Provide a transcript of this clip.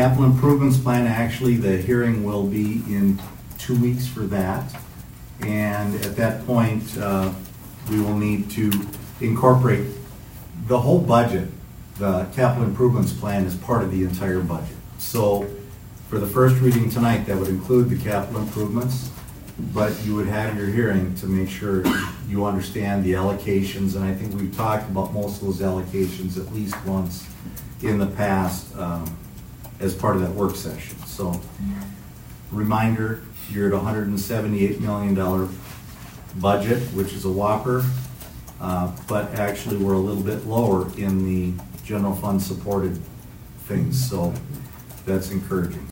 capital improvements plan, actually, the hearing will be in 2 weeks for that. And at that point, we will need to incorporate the whole budget. The capital improvements plan is part of the entire budget. So for the first reading tonight, that would include the capital improvements, but you would have your hearing to make sure you understand the allocations. And I think we've talked about most of those allocations at least once in the past as part of that work session. So reminder, you're at $178 million budget, which is a whopper, but actually we're a little bit lower in the general fund supported things, so that's encouraging.